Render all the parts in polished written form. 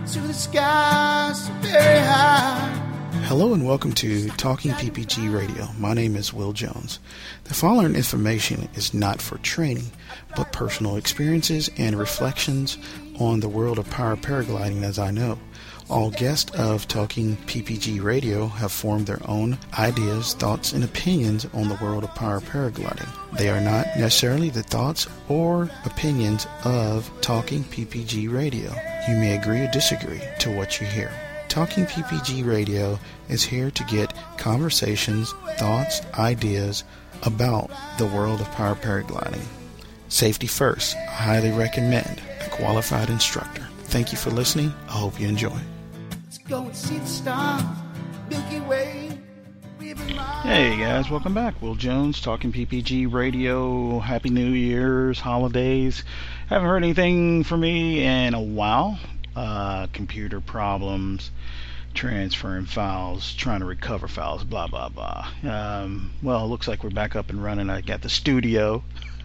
to the sky so very high. Hello and welcome to Talking PPG Radio. My name is Will Jones. The following information is not for training, but personal experiences and reflections on the world of power paragliding as I know. All guests of Talking PPG Radio have formed their own ideas, thoughts, and opinions on the world of power paragliding. They are not necessarily the thoughts or opinions of Talking PPG Radio. You may agree or disagree to what you hear. Talking PPG Radio is here to get conversations, thoughts, ideas about the world of power paragliding. Safety first. I highly recommend a qualified instructor. Thank you for listening. I hope you enjoy. Let's go and see the stars, Milky Way. Hey guys, welcome back. Will Jones, Talking PPG Radio. Happy New Year's, holidays. Haven't heard anything from me in a while. Computer problems, transferring files, trying to recover files, blah, blah, blah. Well, it looks like we're back up and running. I got the studio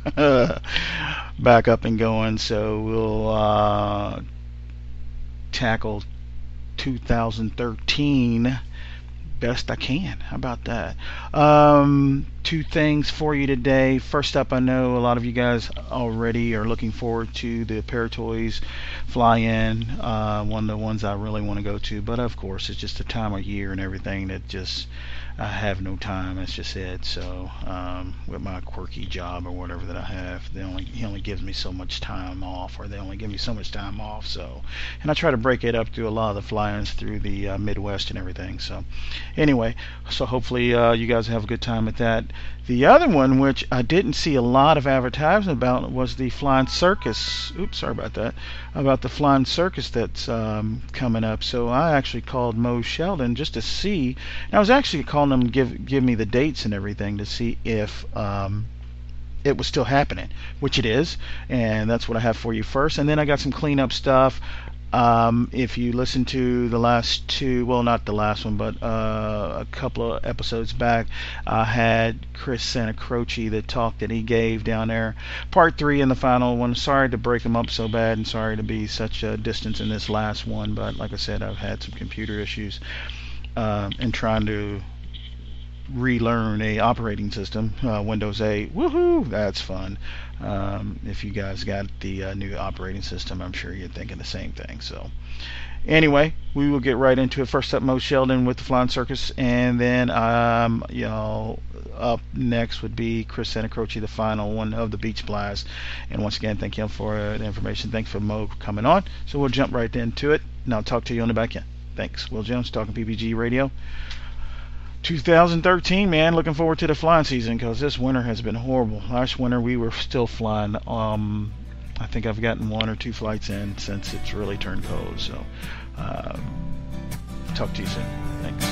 back up and going, so we'll tackle 2013 best I can. How about that? Two things for you today. First up, I know a lot of you guys already are looking forward to the Paratoys fly-in, one of the ones I really want to go to, but of course it's just the time of year and everything that just I have no time. That's just it. So with my quirky job or whatever that I have, he only gives me so much time off, or they only give me so much time off. So, and I try to break it up through a lot of the fly-ins through the Midwest and everything. So anyway, so hopefully you guys have a good time at that. The other one, which I didn't see a lot of advertisement about, was the Flying Circus. Oops, sorry about that. About the Flying Circus that's coming up. So I actually called Mo Sheldon just to see. And I was actually calling him to give me the dates and everything to see if it was still happening, which it is. And that's what I have for you first. And then I got some cleanup stuff. If you listen to the last two, well, not the last one, but a couple of episodes back, I had Chris Santacroce, the talk that he gave down there. Part 3 and the final one. Sorry to break them up so bad, and sorry to be such a distance in this last one, but like I said, I've had some computer issues and trying to relearn a operating system, Windows 8. Woohoo! That's fun. If you guys got the new operating system, I'm sure you're thinking the same thing. So anyway, we will get right into it. First up, Mo Sheldon with the Flying Circus, and then up next would be Chris Santacroce, the final one of the Beach Blast. And once again, thank you for the information. Thanks for Mo coming on. So we'll jump right into it, and I'll talk to you on the back end. Thanks. Will Jones, Talking PPG Radio. 2013, man, looking forward to the flying season because this winter has been horrible. Last winter we were still flying. I think I've gotten 1 or 2 flights in since it's really turned cold. So talk to you soon. Thanks.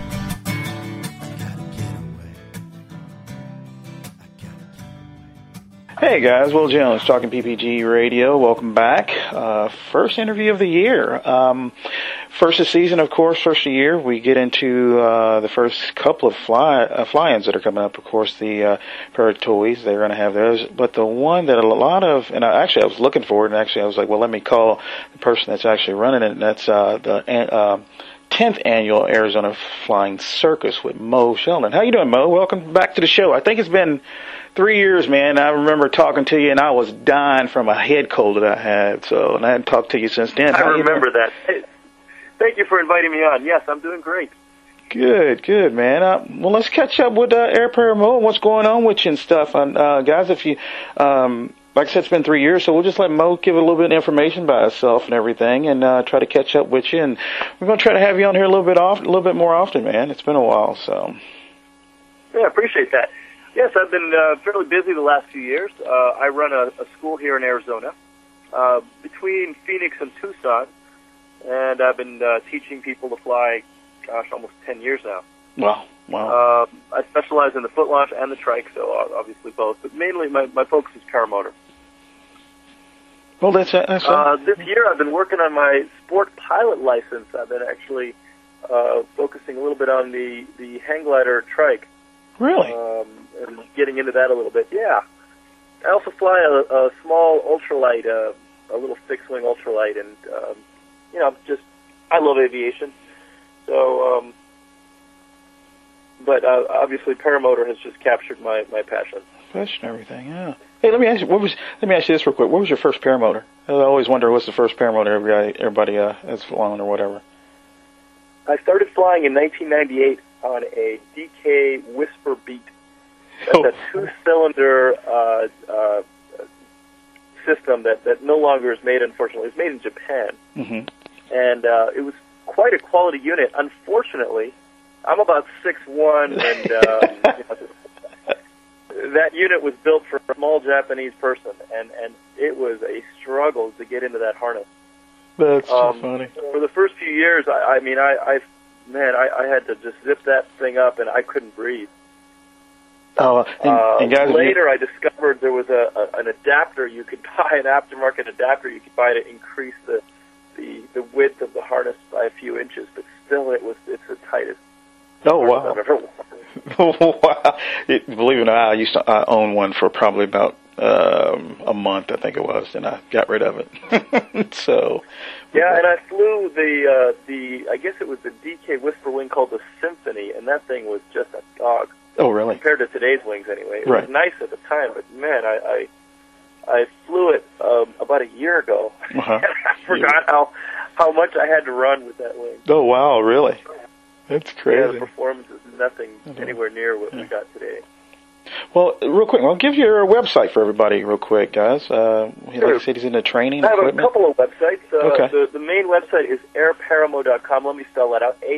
Hey guys, Will Jones, Talking PPG Radio. Welcome back. First interview of the year. First of the season, of course, first of the year. We get into the first couple of fly-ins that are coming up. Of course, the Paratoys, they're going to have those. But the one that a lot of, and I was looking for it, and actually I was like, well, let me call the person that's actually running it, and that's the 10th annual Arizona Flying Circus with Mo Sheldon. How you doing, Mo? Welcome back to the show. I think it's been 3 years, man. I remember talking to you, and I was dying from a head cold that I had. So, and I hadn't talked to you since then. I remember that. Hey, thank you for inviting me on. Yes, I'm doing great. Good, man. Well, let's catch up with Air Para Mo and what's going on with you and stuff. Guys, if you, like I said, it's been 3 years, so we'll just let Mo give a little bit of information about himself and everything, and try to catch up with you. And we're going to try to have you on here a little bit more often, man. It's been a while, so. Yeah, I appreciate that. Yes, I've been fairly busy the last few years. I run a school here in Arizona between Phoenix and Tucson, and I've been teaching people to fly, almost 10 years now. Wow. I specialize in the foot launch and the trike, so obviously both, but mainly my focus is paramotor. Well, that's this year I've been working on my sport pilot license. I've been actually focusing a little bit on the hang glider trike. Really? And getting into that a little bit. Yeah. I also fly a small ultralight, a little fixed-wing ultralight, and I love aviation. So, but obviously paramotor has just captured my passion. Passion and everything, yeah. Hey, let me ask you this real quick. What was your first paramotor? I always wonder what's the first paramotor everybody has flown or whatever. I started flying in 1998 on a DK Whisper Beat. That's a two-cylinder system that no longer is made, unfortunately. It's made in Japan. Mm-hmm. And it was quite a quality unit. Unfortunately, I'm about 6'1", and that unit was built for a small Japanese person, and it was a struggle to get into that harness. That's so funny. For the first few years, I had to just zip that thing up, and I couldn't breathe. And guys, later I discovered there was an adapter you could buy, an aftermarket adapter you could buy to increase the width of the harness by a few inches, but still it's the tightest. Oh, wow. I've ever worn. Wow. Believe it or not, I owned one for probably about a month, I think it was, and I got rid of it. So. Yeah, and I flew I guess it was the DK Whisper wing called the Symphony, and that thing was just a dog. Oh, really? Compared to today's wings, anyway. It was nice at the time, but man, I flew it about a year ago. Uh-huh. I forgot how much I had to run with that wing. Oh, wow, really? That's crazy. Yeah, the performance is nothing anywhere near what we got today. Well, real quick, give your website for everybody real quick, guys. Sure. Like I said, he's into training. I have equipment. a couple of websites. Okay. The main website is airparamo.com. Let me spell that out.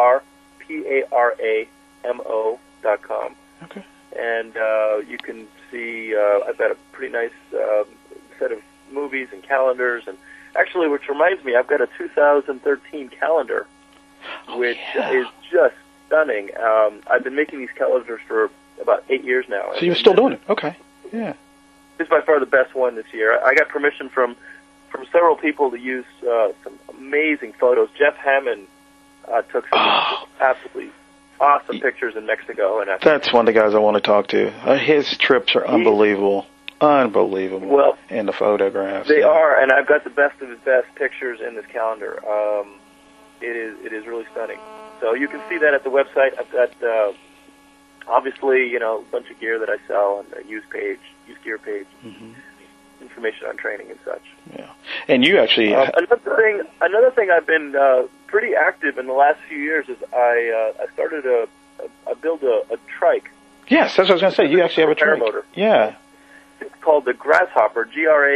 AIRPARAMO.com. Okay. And you can see I've got a pretty nice set of movies and calendars, and actually, which reminds me, I've got a 2013 calendar, which is just stunning. I've been making these calendars for about 8 years now. So you're still doing it? Okay. Yeah. This is by far the best one this year. I got permission from several people to use some amazing photos. Jeff Hammond took some absolutely awesome pictures in Mexico. And that's one of the guys I want to talk to. His trips are unbelievable. Unbelievable. Well, and the photographs. They are, and I've got the best of his best pictures in this calendar. It is really stunning. So you can see that at the website. I've got obviously, a bunch of gear that I sell, and a used gear page, information on training and such. Yeah, and you actually another thing I've been pretty active in the last few years is I started I built a trike. Yes, that's what I was going to say. You actually have a trike. Paramotor. Yeah. It's called the Grasshopper,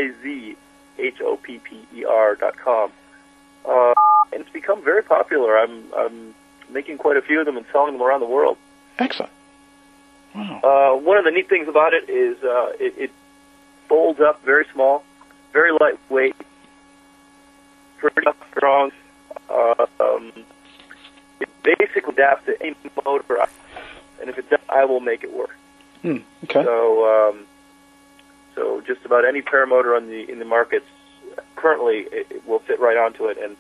GRAZHOPPER.com, and it's become very popular. I'm making quite a few of them and selling them around the world. Excellent. Wow. One of the neat things about it is it folds up very small, very lightweight, pretty strong. It basically adapts to any motor, and if it does, I will make it work. Okay. So just about any paramotor in the markets currently, it will fit right onto it, and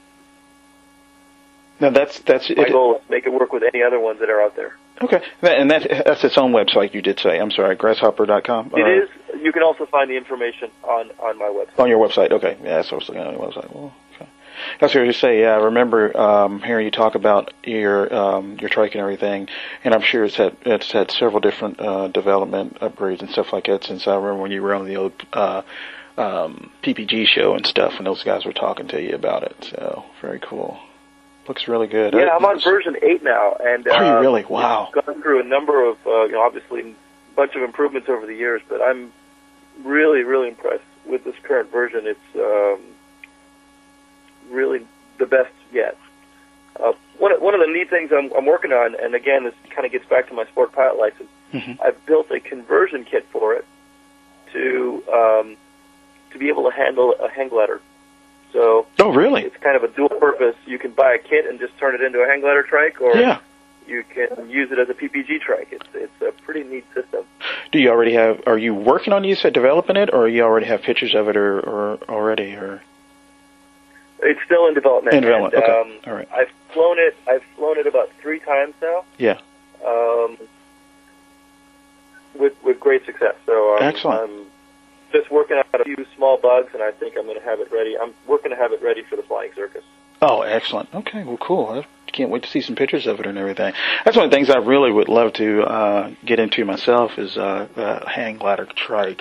now that's my goal is to make it work with any other ones that are out there. Okay, and that's its own website. You did say. I'm sorry, grasshopper.com. It is. You can also find the information on my website. On your website, okay. Yeah, that's what I was looking at on your website. Well, okay. That's what I was going to say. Yeah, I remember hearing you talk about your trike and everything, and I'm sure it's had several different development upgrades and stuff like that. Since I remember when you were on the old PPG show and stuff, and those guys were talking to you about it. So very cool. Looks really good. Yeah, I'm on version 8 now, and are you really? Wow. I've gone through a number of, obviously, a bunch of improvements over the years, but I'm really, really impressed with this current version. It's really the best yet. One of the neat things I'm working on, and again, this kind of gets back to my sport pilot license. I've built a conversion kit for it to be able to handle a hang glider. So really? It's kind of a dual purpose. You can buy a kit and just turn it into a hang glider trike, or you can use it as a PPG trike. It's a pretty neat system. Do you already have? Are you working on developing it, or you already have pictures of it, or already, or? It's still in development. Okay. All right. I've flown it about 3 times now. Yeah. With great success. So excellent. just working out a few small bugs, and I think I'm going to have it ready. I'm working to have it ready for the flying circus. Oh, excellent. Okay, well, cool. I can't wait to see some pictures of it and everything. That's one of the things I really would love to get into myself is hang glider trike.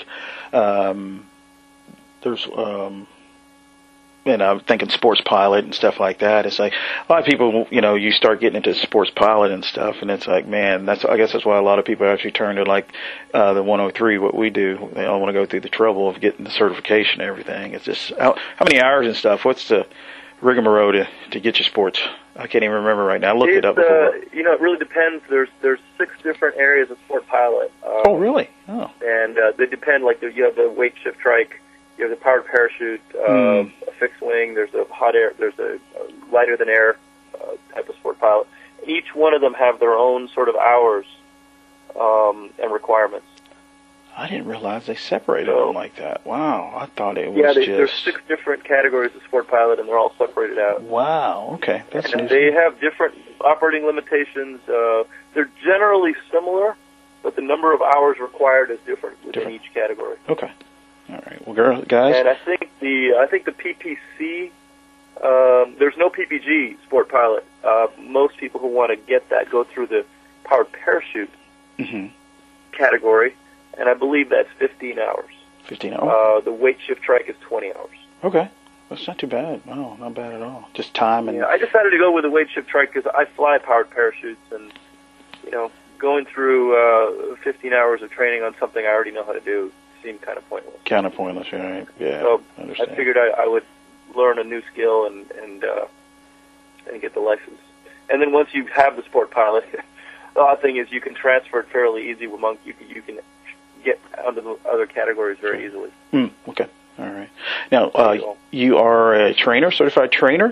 There's and I'm thinking sports pilot and stuff like that. It's like a lot of people, you start getting into sports pilot and stuff, and it's like, man, I guess that's why a lot of people actually turn to like the 103, what we do. They all want to go through the trouble of getting the certification and everything. It's just how many hours and stuff. What's the rigmarole to get your sports? I can't even remember right now. I looked it up before. It really depends. There's 6 different areas of sport pilot. Oh, really? Oh. And they depend. Like you have the weight shift trike. You have the powered parachute, a fixed wing. There's a hot air. There's a lighter than air type of sport pilot. Each one of them have their own sort of hours and requirements. I didn't realize they separated them like that. Wow, I thought it was there's 6 different categories of sport pilot, and they're all separated out. Wow. Okay, that's and they have different operating limitations. They're generally similar, but the number of hours required is different within each category. Okay. All right. Well, guys. And I think the PPC. There's no PPG sport pilot. Most people who want to get that go through the powered parachute category, and I believe that's 15 hours. 15 hours. The weight shift trike is 20 hours. Okay. That's not too bad. No, not bad at all. Just time and. Yeah, I decided to go with the weight shift trike because I fly powered parachutes, and going through 15 hours of training on something I already know how to do seemed kind of pointless. Kind of pointless, right? Yeah. So I understand. I figured I would learn a new skill and get the license. And then once you have the sport pilot, the odd thing is you can transfer it fairly easy among you can get under the other categories very easily. Okay. All right. Now, you are a trainer, certified trainer?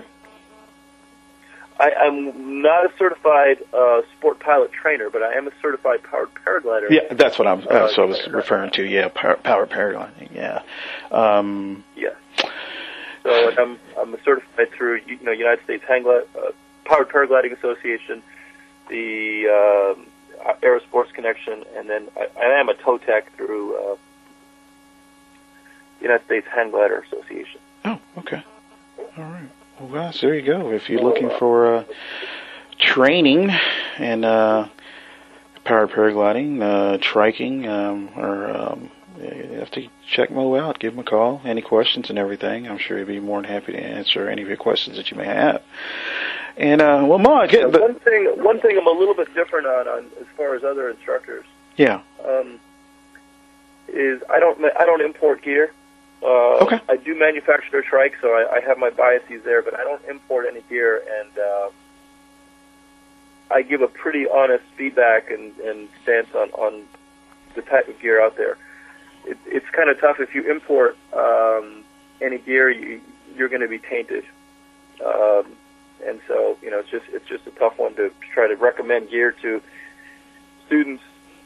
I'm not a certified sport pilot trainer, but I am a certified powered paraglider. Yeah, that's what I was referring to. Yeah, powered paragliding. Yeah. Yeah. So I'm certified through United States Powered Paragliding Association, the Aerosports Connection, and then I am a tow tech through United States Hang Glider Association. Oh, okay. All right. Well, guys, there you go. If you're looking for training and powered paragliding, triking, or you have to check Mo out. Give him a call. Any questions and everything, I'm sure he'd be more than happy to answer any of your questions that you may have. And well, Mo, I get one thing I'm a little bit different on as far as other instructors. Yeah. Is I don't import gear. Okay. I do manufacture trike, so I have my biases there, but I don't import any gear, and I give a pretty honest feedback and stance on the type of gear out there. It's kind of tough if you import any gear, you're going to be tainted, and so it's just a tough one to try to recommend gear to students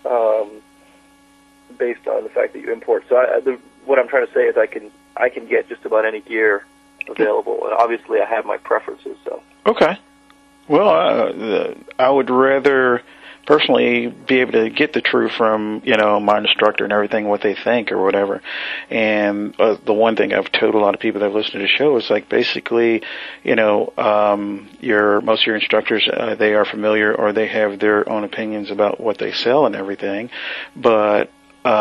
based on the fact that you import. So what I'm trying to say is I can get just about any gear available, and obviously I have my preferences. So okay, well, I would rather personally be able to get the truth from my instructor and everything, what they think or whatever. And the one thing I've told a lot of people that have listened to the show is like basically, most of your instructors they are familiar or they have their own opinions about what they sell and everything, but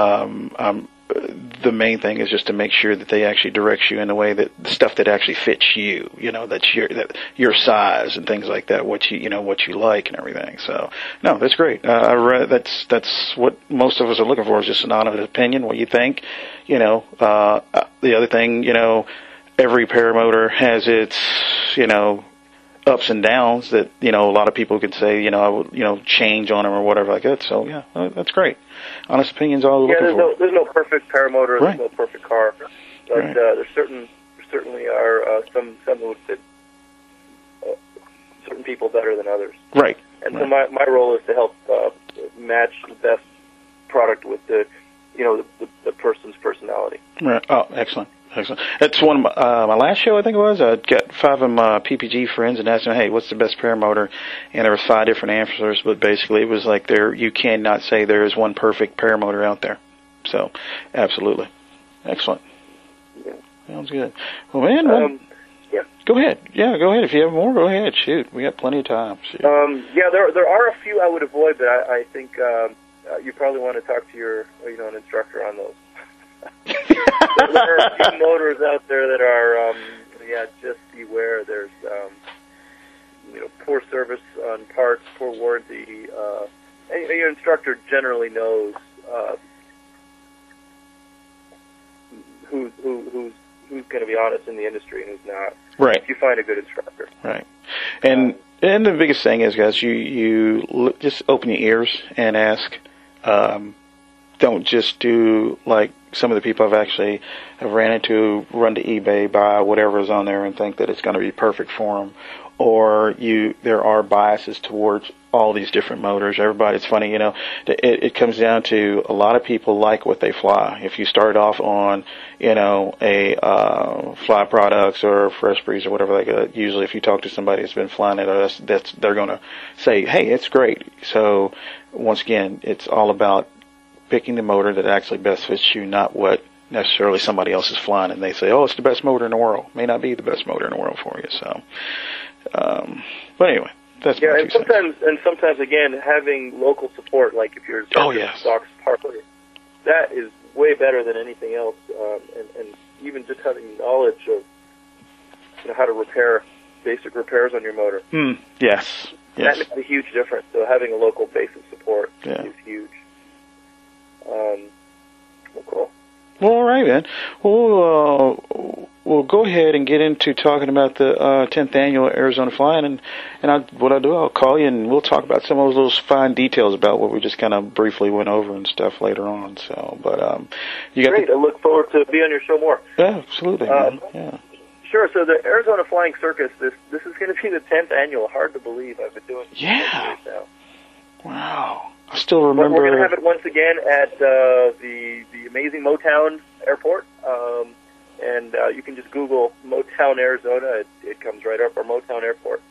the main thing is just to make sure that they actually direct you in a way that the stuff that actually fits you, that's your size and things like that, what you like and everything. So no, that's great. That's what most of us are looking for is just an honest opinion, what you think. The other thing, every paramotor has its, ups and downs that, a lot of people could say, I would, change on them or whatever like that. So yeah, that's great. Honest opinions are all we're looking for. There's no perfect paramotor, right. There's no perfect car, but right. there certainly are some that would fit certain people better than others. Right. And so my role is to help match the best product with the person's personality. Right. Oh, excellent. Excellent. That's one of my last show, I think it was. I got 5 of my PPG friends and asked them, hey, what's the best paramotor? And there were 5 different answers, but basically it was like you cannot say there is one perfect paramotor out there. So, absolutely. Excellent. Yeah. Sounds good. Well, man, yeah. Go ahead. Yeah, go ahead. If you have more, go ahead. Shoot, we got plenty of time. Shoot. Yeah, there are a few I would avoid, but I think you probably want to talk to your an instructor on those. There are a few motors out there that are just beware. There's poor service on parts, poor warranty. Your instructor generally knows who's going to be honest in the industry and who's not. Right. If you find a good instructor. Right. And the biggest thing is, guys, you just open your ears and ask. Don't just do like some of the people have ran into, run to eBay, buy whatever is on there and think that it's going to be perfect for them. Or there are biases towards all these different motors. It's funny, it comes down to a lot of people like what they fly. If you start off on, a Fly Products or Fresh Breeze or whatever, usually if you talk to somebody that's been flying it, they're going to say, hey, it's great. So once again, it's all about picking the motor that actually best fits you, not what necessarily somebody else is flying and they say, oh, it's the best motor in the world. May not be the best motor in the world for you. So, but anyway, that's yeah. And sometimes again, having local support, like if you're stocks partly, that is way better than anything else. And even just having knowledge of how to repair basic repairs on your motor. Yes. That makes a huge difference. So having a local basic support is huge. Well, cool. Well, all right, man. We'll go ahead and get into talking about the 10th annual Arizona Flying, I'll call you and we'll talk about some of those fine details about what we just kind of briefly went over and stuff later on. So, but you got great. I look forward to being on your show more. Yeah, absolutely. Man. Yeah. Sure. So the Arizona Flying Circus, this is going to be the 10th annual. Hard to believe. I've been doing it for years now. Wow. I still remember. We're going to have it once again at the amazing Motown Airport, and you can just Google Motown, Arizona. It comes right up, or Motown Airport.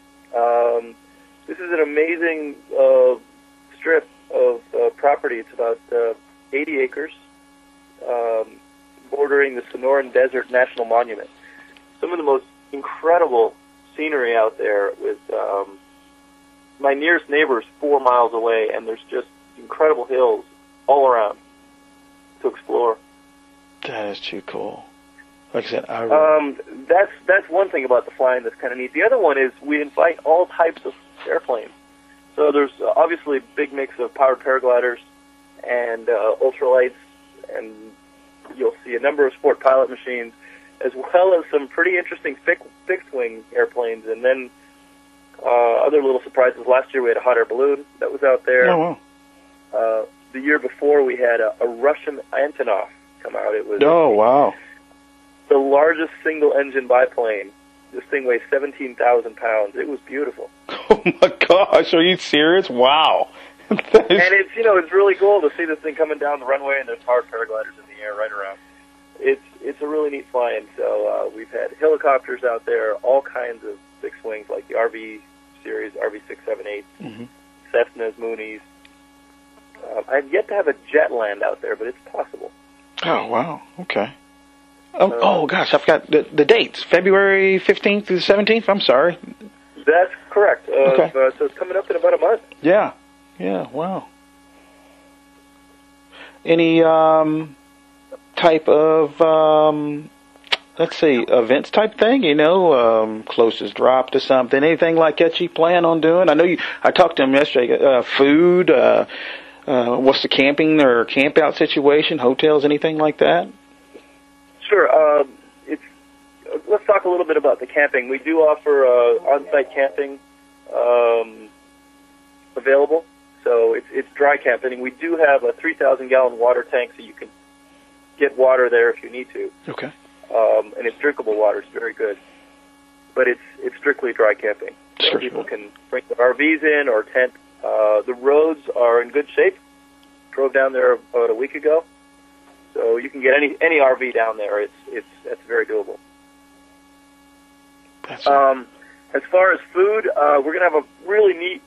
This is an amazing strip of property. It's about 80 acres, bordering the Sonoran Desert National Monument. Some of the most incredible scenery out there with my nearest neighbor is 4 miles away, and there's just incredible hills all around to explore. That is too cool. Like I said, that's one thing about the flying that's kind of neat. The other one is we invite all types of airplanes. So there's obviously a big mix of powered paragliders and ultralights, and you'll see a number of sport pilot machines, as well as some pretty interesting fixed-wing airplanes, and then other little surprises. Last year we had a hot air balloon that was out there. Oh, wow. The year before we had a Russian Antonov come out. It was wow. The largest single-engine biplane. This thing weighs 17,000 pounds. It was beautiful. Oh my gosh, are you serious? Wow. And it's really cool to see this thing coming down the runway, and there's powered paragliders in the air right around. It's a really neat flying. So we've had helicopters out there, all kinds of fixed wings like the RV series, RV678, Cessnas, Moonies. I've yet to have a jet land out there, but it's possible. Oh, wow. Okay. Gosh, I forgot the dates. February 15th through the 17th? I'm sorry. That's correct. Okay. So it's coming up in about a month. Yeah. Yeah, wow. Any type of, let's see, events type thing, closest drop to something, anything like that you plan on doing? I talked to him yesterday, food, what's the camping or camp out situation, hotels, anything like that? Sure. Let's talk a little bit about the camping. We do offer on-site camping available, so it's dry camping. We do have a 3,000-gallon water tank, so you can get water there if you need to. Okay. And it's drinkable water. It's very good. But it's strictly dry camping. So people can bring their RVs in or tent. The roads are in good shape. Drove down there about a week ago. So you can get any RV down there. That's very doable. As far as food, we're going to have a really neat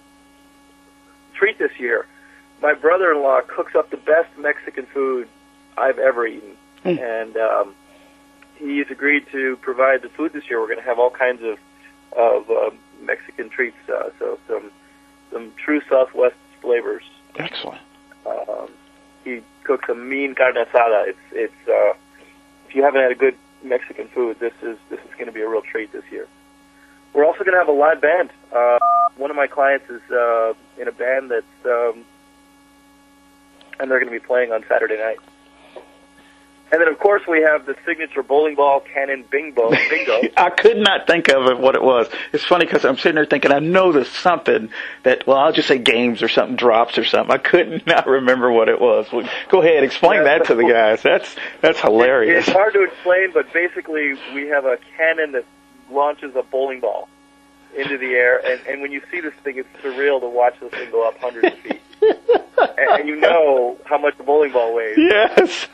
treat this year. My brother-in-law cooks up the best Mexican food I've ever eaten. And he's agreed to provide the food this year. We're going to have all kinds of Mexican treats, so some true Southwest flavors. Excellent. He cooks a mean carne asada. It's if you haven't had a good Mexican food, this is going to be a real treat this year. We're also going to have a live band. One of my clients is in a band that's and they're going to be playing on Saturday night. And then, of course, we have the signature bowling ball cannon bingo. I could not think of it, what it was. It's funny because I'm sitting there thinking, I know there's something that, well, I'll just say games or something, drops or something. I could not remember what it was. Well, go ahead, explain that to the guys. That's hilarious. It's hard to explain, but basically we have a cannon that launches a bowling ball into the air. And when you see this thing, it's surreal to watch this thing go up hundreds of feet. And you know how much the bowling ball weighs. Yes.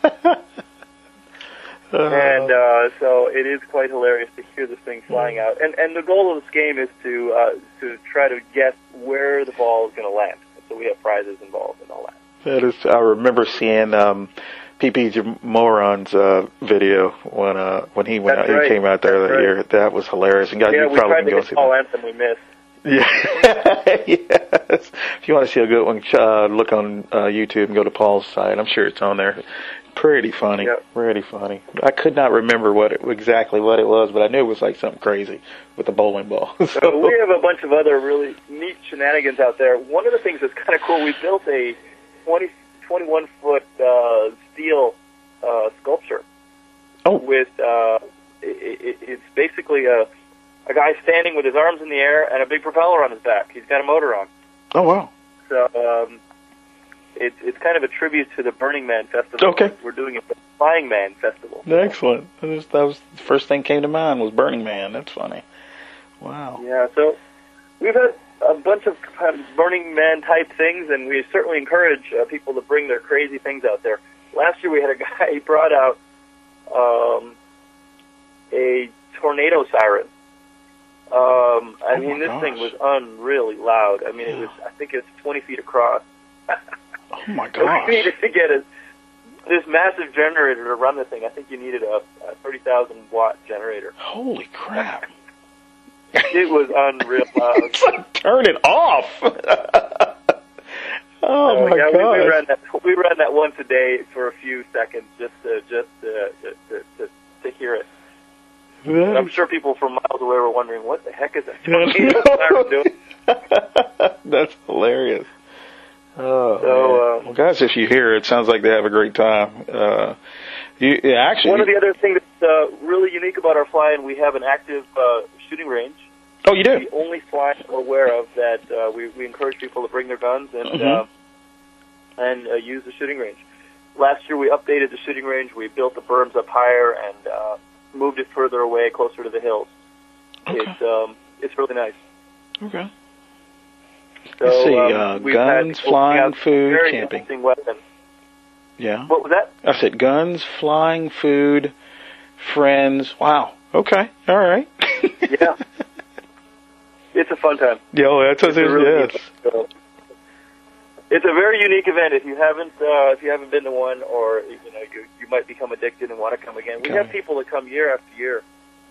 And so it is quite hilarious to hear this thing flying out. And the goal of this game is to try to guess where the ball is going to land. So we have prizes involved and all that. That is, I remember seeing PPG Moron's video when he went out, right. He came out there that year. That was hilarious. And guys, yeah, you we probably tried to can go get see Paul that. Anthem we missed. Yeah. Yes. If you want to see a good one, look on YouTube and go to Paul's site. I'm sure it's on there. Pretty funny. Yep. Pretty funny. I could not remember exactly what it was, but I knew it was like something crazy with the bowling ball. So we have a bunch of other really neat shenanigans out there. One of the things that's kind of cool, we built a 21-foot steel sculpture. Oh. With it's basically a guy standing with his arms in the air and a big propeller on his back. He's got a motor on. Oh, wow. So it's kind of a tribute to the Burning Man Festival. Okay. We're doing it for the Flying Man Festival. Excellent. That was the first thing came to mind was Burning Man. That's funny. Wow. Yeah, so we've had a bunch of kind of Burning Man type things, and we certainly encourage people to bring their crazy things out there. Last year we had a guy, he brought out a tornado siren. I mean, this thing was unreally loud. I mean, it was, I think it's 20 feet across. Oh, my gosh. We needed to get this massive generator to run the thing. I think you needed a 30,000-watt generator. Holy crap. It was unreal loud. It's like, turn it off. Oh, my gosh. We ran that once a day for a few seconds just to hear it. I'm sure people from miles away were wondering, what the heck is that tornado siren doing? That's hilarious. Oh, well, guys, if you hear it, sounds like they have a great time. Actually, one of the other things that's really unique about our flying, we have an active shooting range. Oh, you do? The only flying we're aware of that we encourage people to bring their guns and use the shooting range. Last year, we updated the shooting range. We built the berms up higher and moved it further away, closer to the hills. Okay. It's really nice. Okay. So, let's see, guns, flying, food, very camping. Interesting weapon. Yeah. What was that? I said guns, flying, food, friends. Wow. Okay. All right. Yeah. It's a fun time. Yeah, that's what it is. Yes. It's a very unique event. If you haven't been to one, or you might become addicted and want to come again. We have people that come year after year.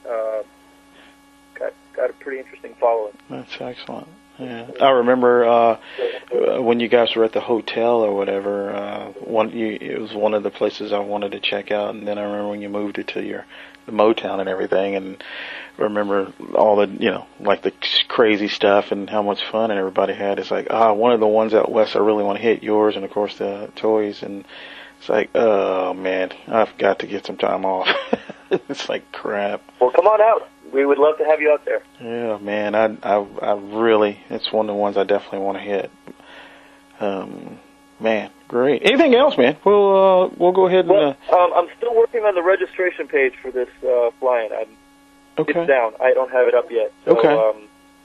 Got a pretty interesting following. That's excellent. Yeah, I remember when you guys were at the hotel or whatever. It was one of the places I wanted to check out, and then I remember when you moved it to the Motown and everything, and I remember all the like the crazy stuff and how much fun and everybody had. It's like one of the ones out west I really want to hit, yours, and of course the toys, and it's like, oh man, I've got to get some time off. It's like crap. Well, come on out. We would love to have you out there. Yeah, man, I really, it's one of the ones I definitely want to hit. Man, great. Anything else, man? We'll go ahead and. Well, I'm still working on the registration page for this flying. Okay. It's down. I don't have it up yet. So, okay.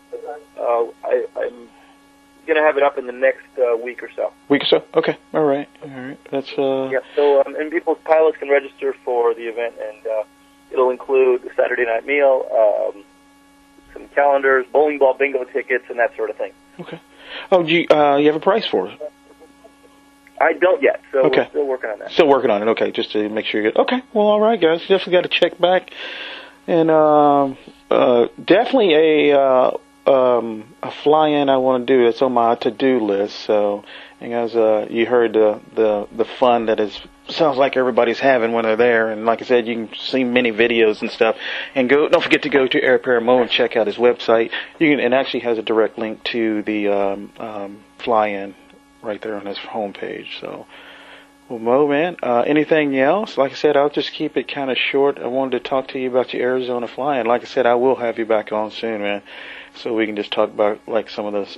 I'm gonna have it up in the next week or so. Week or so? Okay. All right. That's. Yeah. So, and people's pilots can register for the event, and it'll include the Saturday night meal, some calendars, bowling ball bingo tickets, and that sort of thing. Okay. Oh, do you have a price for it? I don't yet, so Okay. we're still working on that. Still working on it. Okay, just to make sure you're good. Okay, well, all right, guys. Definitely got to check back, and definitely a fly-in I want to do. It's on my to-do list. So, and guys, you heard the fun that sounds like everybody's having when they're there. And like I said, you can see many videos and stuff. And don't forget to go to Eric Paramo and check out his website. It actually has a direct link to the fly-in right there on his homepage. So, well, Mo, man, anything else? Like I said, I'll just keep it kind of short. I wanted to talk to you about your Arizona fly-in. Like I said, I will have you back on soon, man, so we can just talk about like some of those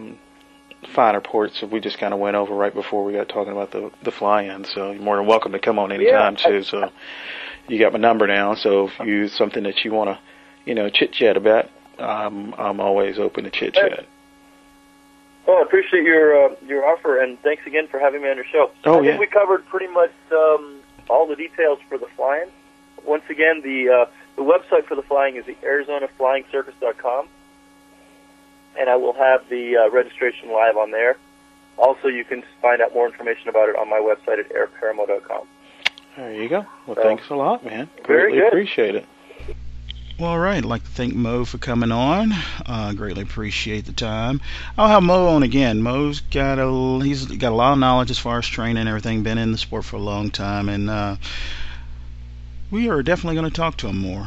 finer ports that we just kind of went over right before we got talking about the fly-in. So you're more than welcome to come on anytime too. So you got my number now. So if you something that you want to, chit chat about, I'm always open to chit chat. Well, I appreciate your offer, and thanks again for having me on your show. I think we covered pretty much all the details for the flying. Once again, the website for the flying is the ArizonaFlyingCircus.com. And I will have the registration live on there. Also, you can find out more information about it on my website at ericparamo.com. There you go. Well, thanks a lot, man. Very Greatly good. Appreciate it. Well, all right. I'd like to thank Mo for coming on. Greatly appreciate the time. I'll have Mo on again. Mo's got he's got a lot of knowledge as far as training and everything. Been in the sport for a long time, and we are definitely going to talk to him more.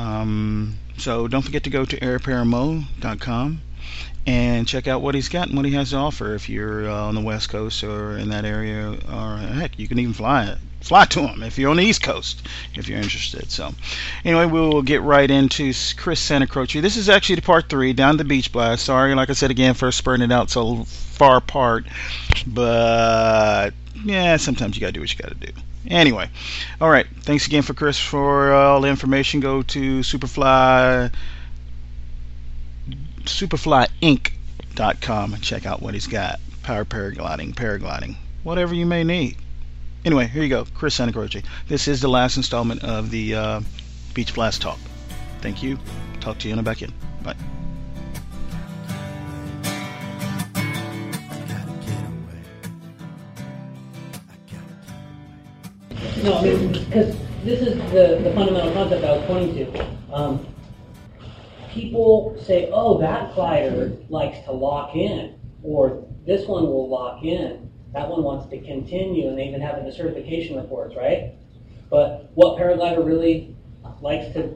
So don't forget to go to ericparamo.com. and check out what he's got and what he has to offer if you're on the West Coast or in that area, or heck, you can even fly to him if you're on the East Coast if you're interested. So anyway, we'll get right into Chris Santacroce. This is actually the part 3, down the Beach Blast. Sorry, like I said again, for spreading it out so far apart, but yeah, sometimes you gotta do what you gotta do. Anyway, all right, thanks again for Chris for all the information. Go to superflyinc.com and check out what he's got. Power paragliding, whatever you may need. Anyway, here you go, Chris Santacroce. This is the last installment of the Beach Blast Talk. Thank you. Talk to you in the back end. Bye. No, I mean, because this is the fundamental concept I was pointing to. People say, oh, that glider likes to lock in, or this one will lock in. That one wants to continue, and they even have it in the certification reports, right? But what paraglider really likes to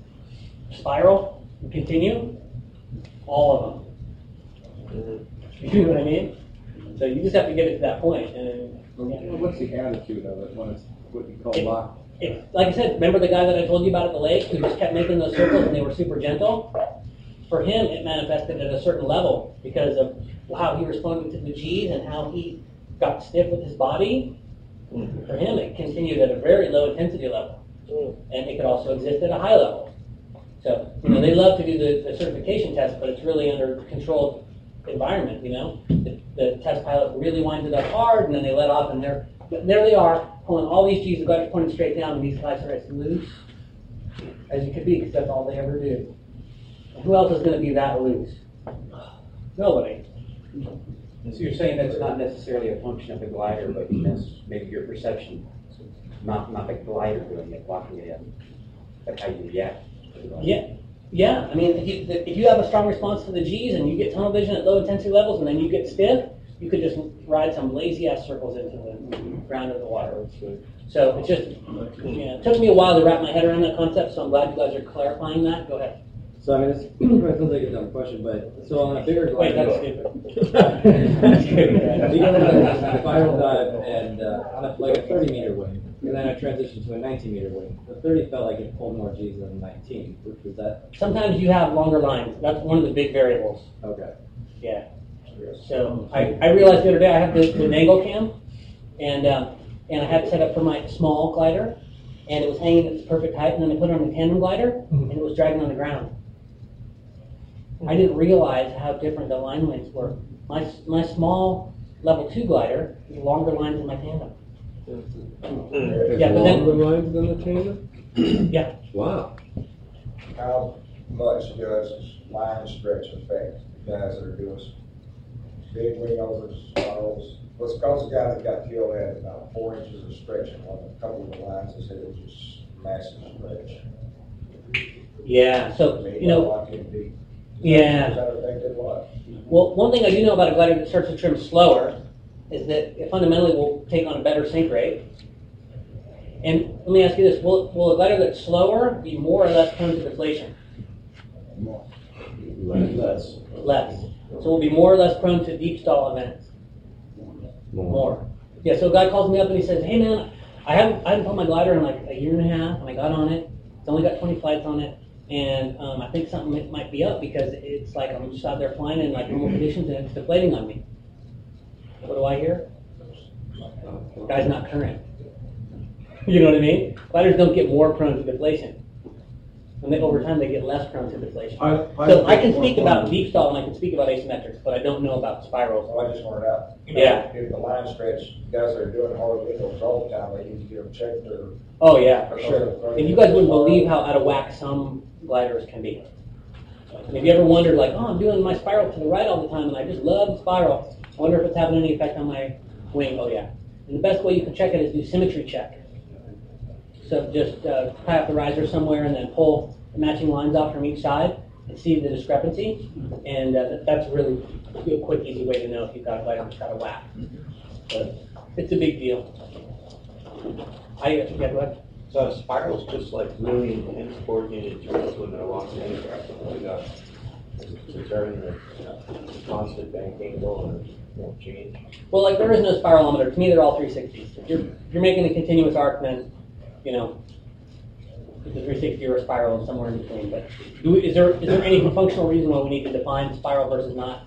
spiral and continue? All of them. You know what I mean? So you just have to get it to that point. And what's the attitude of it when it's what you call lock? Like I said, remember the guy that I told you about at the lake who just kept making those circles and they were super gentle? For him, it manifested at a certain level because of how he responded to the G's and how he got stiff with his body. For him, it continued at a very low intensity level. And it could also exist at a high level. So, they love to do the certification test, but it's really under a controlled environment, The test pilot really winds it up hard, and then they let off, and there they are, pulling all these G's, the glider's pointing straight down, and these guys are as loose as you could be, because that's all they ever do. And who else is going to be that loose? Nobody. So you're saying that's not necessarily a function of the glider, but that's maybe your perception, not the glider doing it, locking it in, but how you react to the glider. Yeah. I mean, if you have a strong response to the G's and you get tunnel vision at low intensity levels, and then you get stiff, you could just ride some lazy ass circles into the ground of the water. So it's just, it took me a while to wrap my head around that concept. So I'm glad you guys are clarifying that. Go ahead. So I mean, it sounds like a dumb question, but so on a bigger Wait, glider, that's stupid. That's stupid. you did a spiral dive and on like a 30-meter wing, and then I transitioned to a 19-meter wing. The 30 felt like it pulled more G's than the 19. Was that? Sometimes you have longer lines. That's one of the big variables. Okay. Yeah. So I realized the other day I have the Nangle cam, and I had it set up for my small glider, and it was hanging at its perfect height, and then I put it on the tandem glider, and it was dragging on the ground. I didn't realize how different the line lengths were. My small level 2 glider has longer lines than my tandem. Yeah, but then longer lines than the tandem? Yeah. Wow. How much does line stretch affect the guys that are doing big wing overs, spirals, Was because the guy that got killed had about 4 inches of stretching on a couple of the lines. They said it was just massive stretch. Yeah, so, Maybe you know, like it'd be. yeah. Is that what they did what? Well, one thing I do know about a glider that starts to trim slower is that it fundamentally will take on a better sink rate. And let me ask you this, will a glider that's slower be more or less prone to deflation? Less. Less. So we'll be more or less prone to deep stall events? More. Yeah, so a guy calls me up and he says, hey man, I haven't put my glider in like a year and a half, and I got on it. It's only got 20 flights on it, and I think something might be up because it's like I'm just out there flying in like normal conditions and it's deflating on me. What do I hear? The guy's not current. You know what I mean? Gliders don't get more prone to deflation. And then over time they get less prone to deflation. So I can speak about deep stall and I can speak about asymmetrics, but I don't know about spirals. So I just wanted out. Yeah. If the line stretch, guys that are doing hard windows all the time, they need to get them checked or. Oh yeah, for sure. And you guys wouldn't believe how out of whack some gliders can be. And if you ever wondered, like, oh, I'm doing my spiral to the right all the time, and I just love the spiral. I wonder if it's having any effect on my wing. Oh yeah. And the best way you can check it is do symmetry check. So just tie up the riser somewhere and then pull the matching lines off from each side and see the discrepancy. And that's a really good, quick, easy way to know if you've got a glider that's got a whack. But it's a big deal. Yeah, go ahead. So a spiral is just like really intense coordinated turns when they're locked in. To turn the constant bank angle and won't change. Well, like there is no spiralometer. To me, they're all 360s. If you're making a continuous arc, then you know it's a 360 or a spiral and somewhere in between. But is there any functional reason why we need to define spiral versus not?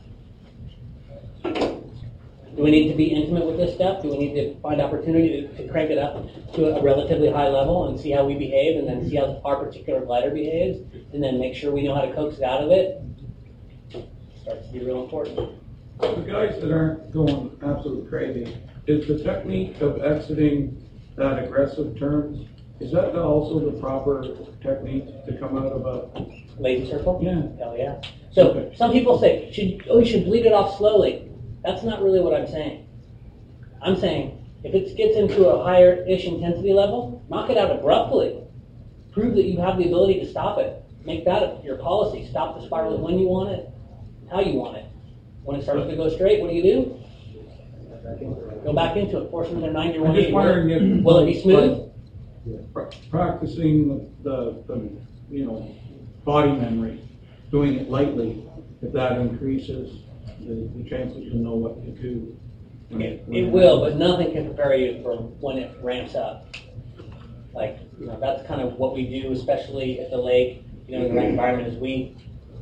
Do we need to be intimate with this stuff? Do we need to find opportunity to crank it up to a relatively high level and see how we behave, and then see how our particular glider behaves, and then make sure we know how to coax it out of it? Starts to be real important. The guys that aren't going absolutely crazy, is the technique of exiting that aggressive turn, is that also the proper technique to come out of a lazy circle? Yeah. Hell yeah. So some people say, you should bleed it off slowly. That's not really what I'm saying. I'm saying if it gets into a higher-ish intensity level, knock it out abruptly. Prove that you have the ability to stop it. Make that your policy. Stop the spiral when you want it, how you want it. When it starts to go straight, what do? Go back into it. Force them to 90 or 180. I'm just wondering if will it be smooth? Practicing the body memory, doing it lightly, if that increases the chances to know what to do. It will, but nothing can prepare you for when it ramps up. Like, that's kind of what we do, especially at the lake, in the right environment, is we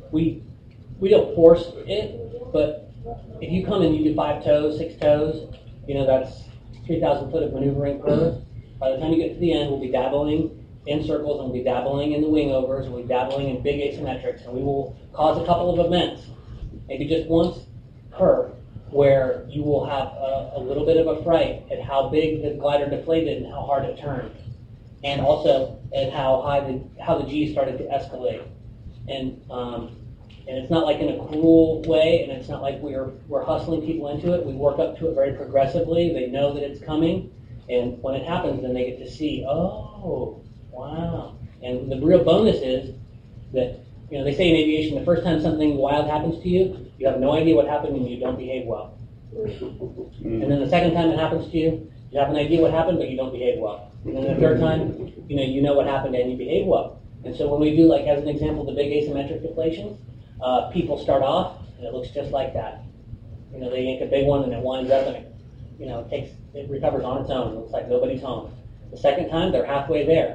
don't force it, but if you come and you do 5 toes, 6 toes, that's 3,000 foot of maneuvering per. By the time you get to the end, we'll be dabbling in circles, and we'll be dabbling in the wing overs, and we'll be dabbling in big asymmetrics, and we will cause a couple of events, maybe just once per, where you will have a little bit of a fright at how big the glider deflated and how hard it turned, and also at how the G started to escalate. And it's not like in a cruel way, and it's not like we're hustling people into it. We work up to it very progressively. They know that it's coming, and when it happens, then they get to see, oh, wow. And the real bonus is that, they say in aviation, the first time something wild happens to you, you have no idea what happened and you don't behave well. And then the second time it happens to you, you have an idea what happened, but you don't behave well. And then the third time, you know what happened and you behave well. And so when we do, like as an example, the big asymmetric deflations, people start off and it looks just like that. They yank a big one and it winds up and it recovers on its own. It looks like nobody's home. The second time, they're halfway there.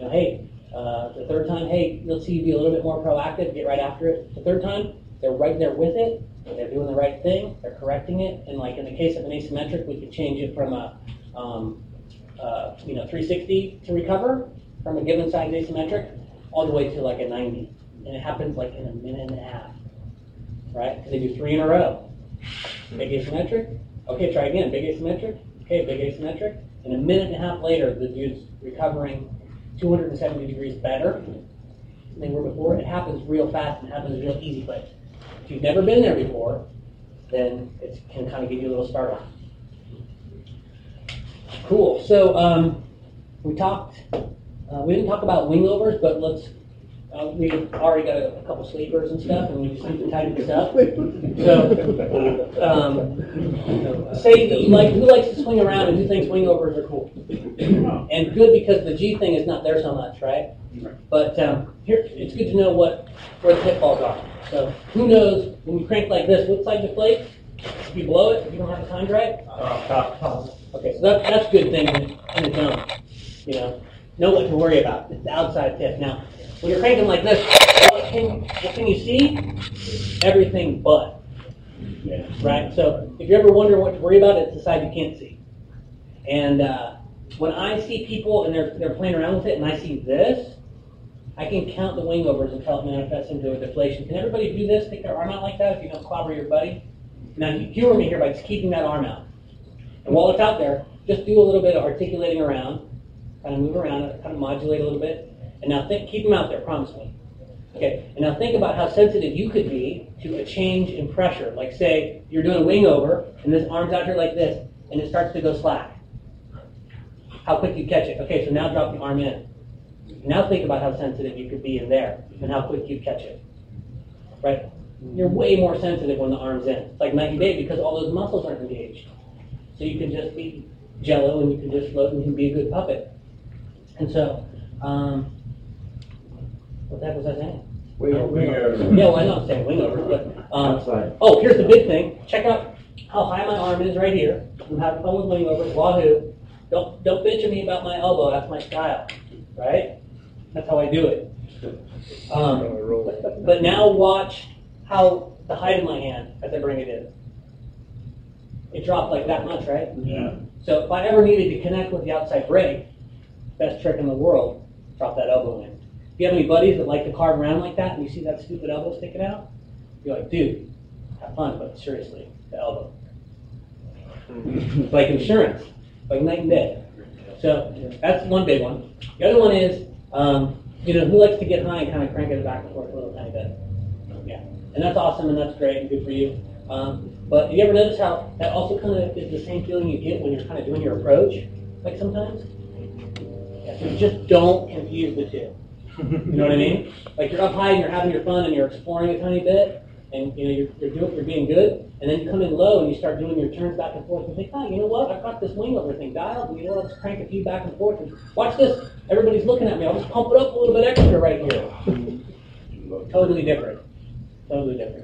The third time, you'll see you be a little bit more proactive, get right after it. The third time, they're right there with it. They're doing the right thing. They're correcting it. And like in the case of an asymmetric, we could change it from a 360 to recover from a given size asymmetric all the way to like a 90. And it happens like in a minute and a half, right? Because they do 3 in a row. Big asymmetric. Okay, try again. Big asymmetric. Okay, big asymmetric. And a minute and a half later, the dude's recovering 270 degrees better than they were before. It happens real fast and happens real easy. But if you've never been there before, then it can kind of give you a little start off. Cool. So we didn't talk about wingovers, but we've already got a couple sleepers and stuff, and we just need to tighten this up. So, say that who likes to swing around and who thinks wingovers are cool? And good, because the G thing is not there so much, right? But here, it's good to know where the pitfalls are. So who knows, when you crank like this, what side deflates? If you blow it, if you don't have it timed right? Okay, so that's a good thing in its own. Know what to worry about. It's the outside tip. Now, when you're cranking like this, what can you see? Everything but. Right? So if you ever wonder what to worry about, it's the side you can't see. And when I see people and they're playing around with it and I see this, I can count the wingovers until it manifests into a deflation. Can everybody do this? Stick their arm out like that if you don't clobber your buddy? Now, humor me here by just keeping that arm out. And while it's out there, just do a little bit of articulating around. Kind of move around, kind of modulate a little bit. And now keep them out there, promise me. Okay, and now think about how sensitive you could be to a change in pressure. Like say, you're doing a wing over, and this arm's out here like this, and it starts to go slack. How quick you catch it. Okay, so now drop the arm in. Now think about how sensitive you could be in there, and how quick you catch it. Right? You're way more sensitive when the arm's in. It's like night and day because all those muscles aren't engaged. So you can just be jello, and you can just float, and you can be a good puppet. And so, what the heck was I saying? Wingover. Yeah, well, I know I'm saying wingover, but here's the big thing. Check out how high my arm is right here. I'm having fun with wingovers. Wahoo! Don't bitch at me about my elbow. That's my style, right? That's how I do it. But now watch how the height of my hand as I bring it in. It dropped like that much, right? Yeah. So if I ever needed to connect with the outside brake, best trick in the world, drop that elbow in. If you have any buddies that like to carve around like that and you see that stupid elbow sticking out, you're like, dude, have fun, but seriously, the elbow. It's like insurance, like night and day. So that's one big one. The other one is, who likes to get high and kind of crank it back and forth a little tiny bit? Yeah, and that's awesome and that's great and good for you. But have you ever noticed how that also kind of is the same feeling you get when you're kind of doing your approach, like sometimes? So just don't confuse the two. You know what I mean? Like you're up high and you're having your fun and you're exploring a tiny bit, and you're being good, and then you come in low and you start doing your turns back and forth and think, you know what? I've got this wingover thing dialed. And I'll just crank a few back and forth. And watch this. Everybody's looking at me. I'll just pump it up a little bit extra right here. Totally different. Totally different.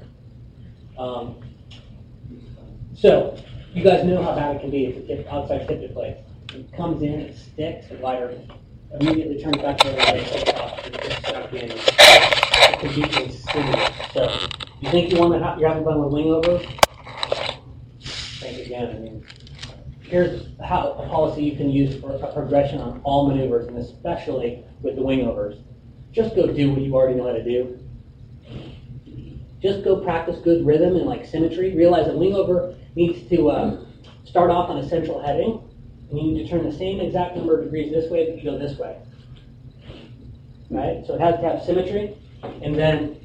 So you guys know how bad it can be if the outside tip deflates. It comes in, it sticks, the glider immediately turns back to the right, and it gets stuck in. It could be insidious. So, you think you're having fun with wingovers? Think again. Here's a policy you can use for a progression on all maneuvers, and especially with the wingovers. Just go do what you already know how to do. Just go practice good rhythm and symmetry. Realize that wingover needs to start off on a central heading. And you need to turn the same exact number of degrees this way that you go this way. Right? So it has to have symmetry. And then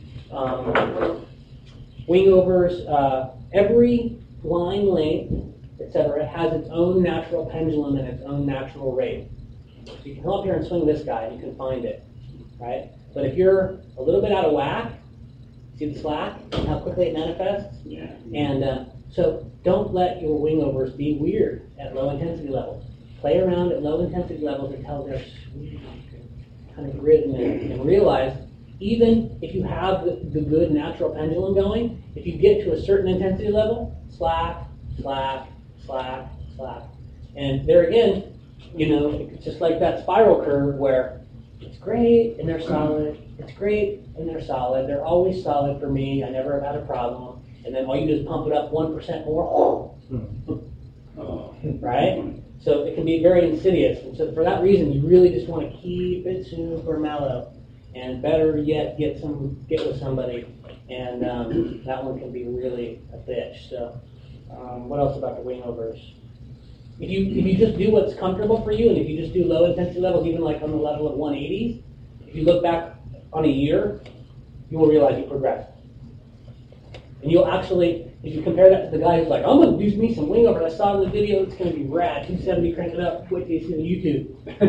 wingovers, every line length, etc., has its own natural pendulum and its own natural rate. So you can come up here and swing this guy and you can find it. Right? But if you're a little bit out of whack, see the slack and how quickly it manifests? Yeah. And so don't let your wingovers be weird at low intensity levels. Play around at low intensity levels until they're sweet, kind of rhythmic, and realize even if you have the good natural pendulum going, if you get to a certain intensity level, slack, slack, slack, slack. And there again, it's just like that spiral curve where it's great and they're solid, it's great and they're solid, they're always solid for me, I never have had a problem. And then all you do is pump it up 1% more, right? So it can be very insidious. And so for that reason, you really just want to keep it super mellow, and better yet, get with somebody. And that one can be really a bitch. So what else about the wingovers? If you just do what's comfortable for you, and if you just do low intensity levels, even like on the level of 180s, if you look back on a year, you will realize you progressed. And you'll actually, if you compare that to the guy who's like, I'm going to do me some wing over, I saw in the video, it's going to be rad, 270, crank it up, wait till you see the YouTube.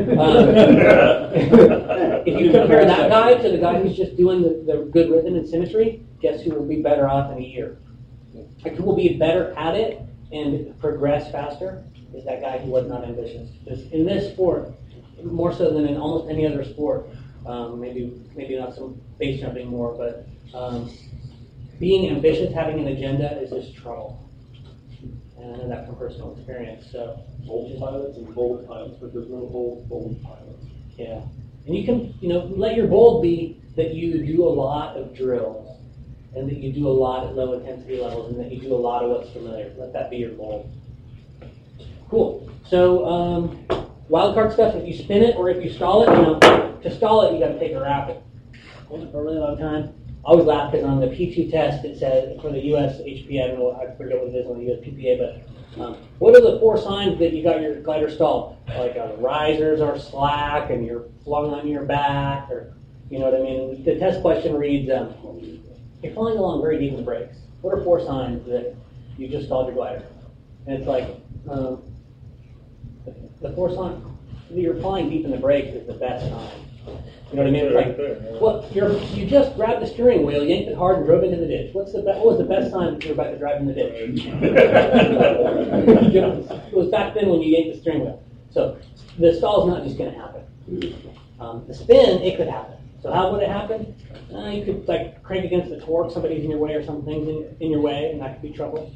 If you compare that guy to the guy who's just doing the good rhythm and symmetry, guess who will be better off in a year? Like, who will be better at it and progress faster is that guy who was not ambitious. Because in this sport, more so than in almost any other sport, maybe not some base jumping more, but being ambitious, having an agenda is just trouble. And I know that from personal experience. So Bold pilots and bold pilots, but there's no bold pilots. yeah, and you can let your bold be that you do a lot of drills, and that you do a lot at low intensity levels, and that you do a lot of what's familiar. Let that be your bold. Cool. So wildcard stuff. If you spin it or if you stall it, to stall it you got to take a rapid. For a really long time. I always laugh because on the P2 test it said for the US HPA, I forget what it is on the US PPA, but what are the 4 signs that you got your glider stalled? Like risers are slack and you're flung on your back, or you know what I mean? The test question reads, you're flying along very deep in the brakes. What are 4 signs that you just stalled your glider? And it's like, the 4 signs that you're flying deep in the brakes is the best sign. You know what I mean? It's like, well, you just grabbed the steering wheel, yanked it hard, and drove into the ditch. What was the best sign that you're about to drive in the ditch? It was back then when you yanked the steering wheel. So the stall is not just going to happen. The spin, it could happen. So how would it happen? You could like crank against the torque. Somebody's in your way or something's in your way, and that could be trouble.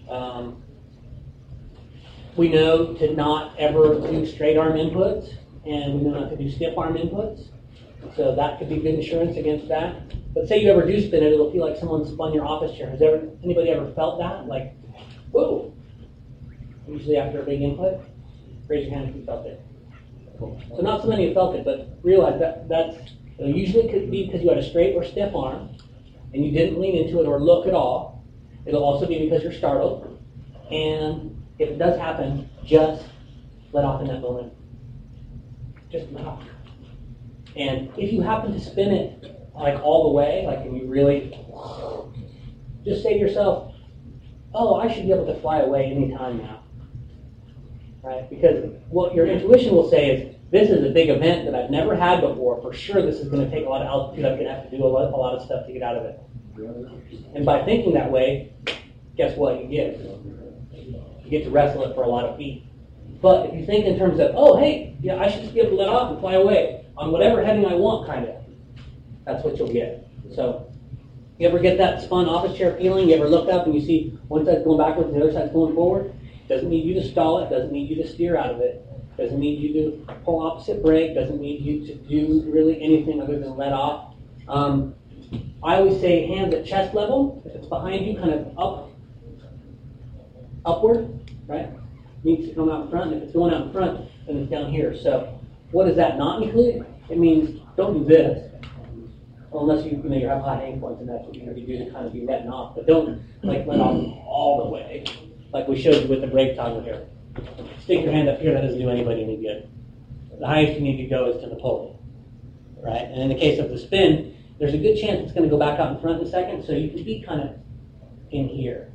We know to not ever do straight arm inputs, and we know not to do stiff arm inputs. So that could be good insurance against that. But say you ever do spin it, it'll feel like someone spun your office chair. Has anybody ever felt that? Like, whoa! Usually after a big input. Raise your hand if you felt it. Cool. So not so many have felt it, but realize that's usually could be because you had a straight or stiff arm, and you didn't lean into it or look at all. It'll also be because you're startled. And if it does happen, just let off in that moment. Just let off. And if you happen to spin it like all the way, like and you really, just say to yourself, oh, I should be able to fly away anytime now. Right? Because what your intuition will say is, this is a big event that I've never had before. For sure this is going to take a lot of altitude. I'm going to have to do a lot of stuff to get out of it. And by thinking that way, guess what you get? You get to wrestle it for a lot of feet. But if you think in terms of, oh, hey, yeah, I should just be able to let off and fly away on whatever heading I want, kind of, that's what you'll get. So you ever get that spun office chair feeling? You ever look up and you see one side's going backwards and the other side's going forward? Doesn't need you to stall it. Doesn't need you to steer out of it. Doesn't need you to pull opposite brake. Doesn't need you to do really anything other than let off. I always say hands at chest level. If it's behind you, kind of upward, right? Needs to come out in front. And if it's going out in front, then it's down here. So what does that not include? It means don't do this. Well, unless you have high hang points, and that's what you do to kind of be letting off. But don't like let off all the way, like we showed you with the brake toggle here. Stick your hand up here, that doesn't do anybody any good. The highest you need to go is to the pulley, right? And in the case of the spin, there's a good chance it's going to go back out in front in a second, so you can be kind of in here.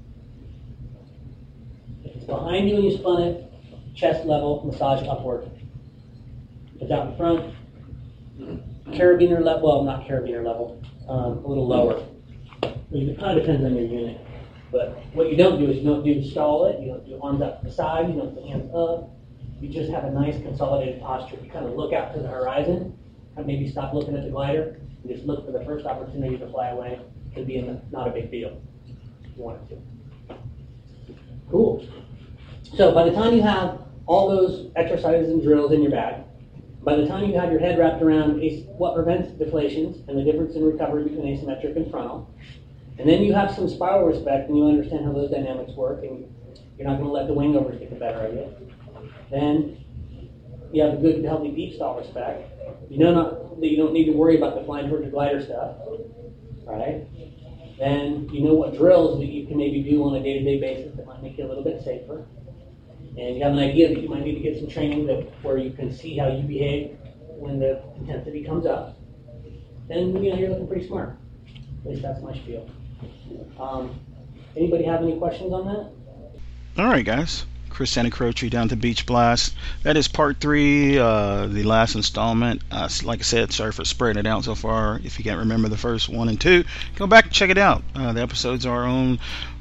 If it's behind you and you spun it, chest level, massage upward. If it's out in front, carabiner level, well, not carabiner level, a little lower. It kind of depends on your unit. But what you don't do is you don't do stall it, you don't do arms out to the side, you don't put hands up. You just have a nice consolidated posture. You kind of look out to the horizon, and maybe stop looking at the glider, and just look for the first opportunity to fly away. It could be not a big deal if you want it to. Cool. So by the time you have all those exercises and drills in your bag, by the time you have your head wrapped around what prevents deflations and the difference in recovery between asymmetric and frontal, and then you have some spiral respect and you understand how those dynamics work and you're not going to let the wing overs get the better of you, then you have a good, healthy deep stall respect. You know that you don't need to worry about the flying towards your glider stuff, right? Then you know what drills that you can maybe do on a day-to-day basis that might make you a little bit safer. And you have an idea that you might need to get some training where you can see how you behave when the intensity comes up. Then you're looking pretty smart. At least that's my spiel. Anybody have any questions on that? All right, guys. Chris Santacroce down to Beach Blast. That is part 3, the last installment. Like I said, sorry for spreading it out so far. If you can't remember the first 1 and 2, go back and check it out. The episodes are on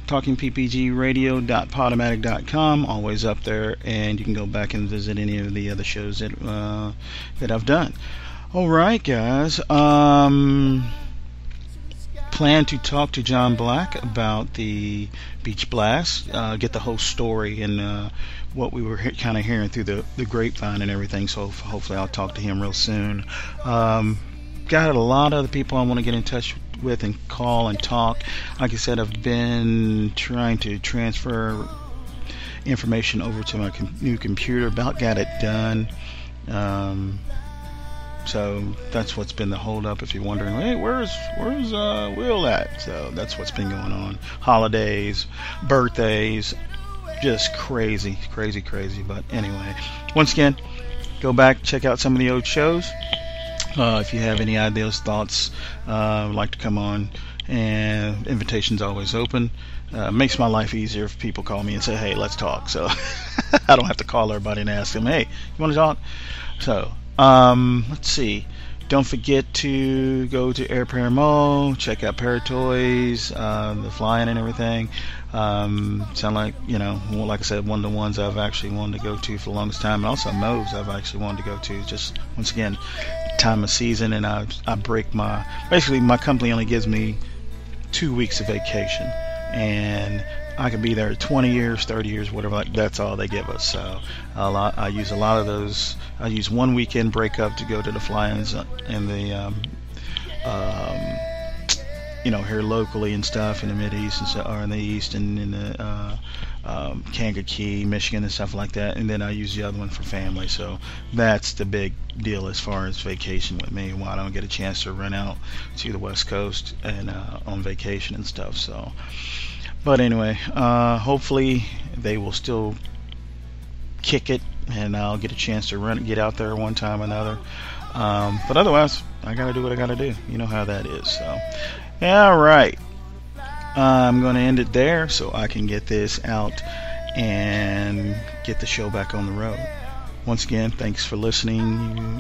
talkingppgradio.podomatic.com, always up there, and you can go back and visit any of the other shows that I've done. All right, guys. Plan to talk to John Black about the Beach Blast, get the whole story and what we were kind of hearing through the grapevine and everything. So hopefully I'll talk to him real soon. Got a lot of other people I want to get in touch with and call and talk. Like I said, I've been trying to transfer information over to my new computer. About got it done. So that's what's been the hold up. If you're wondering, hey, where's Will at? So that's what's been going on. Holidays, birthdays, just crazy. But anyway, once again, go back, check out some of the old shows. If you have any ideas, thoughts, would like to come on, and invitation's always open. Makes my life easier if people call me and say, hey, let's talk. So I don't have to call everybody and ask them, hey, you want to talk? So let's see. Don't forget to go to Air Paramo, check out Paratoys, the flying and everything. Sound like, like I said, one of the ones I've actually wanted to go to for the longest time, and also Moe's I've actually wanted to go to. Just once again, time of season, and I break my company only gives me 2 weeks of vacation, and I could be there 20 years, 30 years, whatever. That's all they give us. So I use a lot of those. I use 1 weekend breakup to go to the fly-ins in the, here locally and stuff in the Mideast and stuff, or in the East and in the Kankakee, Michigan and stuff like that. And then I use the other one for family. So that's the big deal as far as vacation with me. Why I don't get a chance to run out to the West Coast and on vacation and stuff. So. But anyway, hopefully they will still kick it, and I'll get a chance to get out there one time or another. But otherwise, I got to do what I got to do. You know how that is. So, all right. I'm going to end it there so I can get this out and get the show back on the road. Once again, thanks for listening.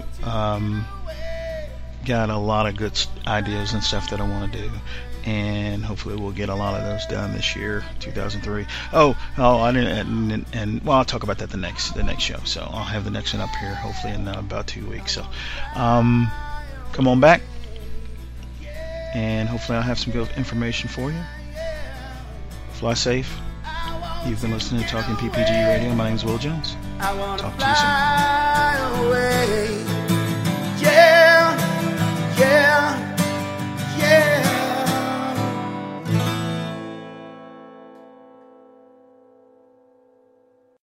Got a lot of good ideas and stuff that I want to do, and hopefully we'll get a lot of those done this year, 2003. I didn't, and I'll talk about that the next show. So I'll have the next one up here hopefully in about 2 weeks. So come on back, and hopefully I'll have some good information for you. Fly safe. You've been listening to Talking PPG Radio. My name is Will Jones. Talk to you soon.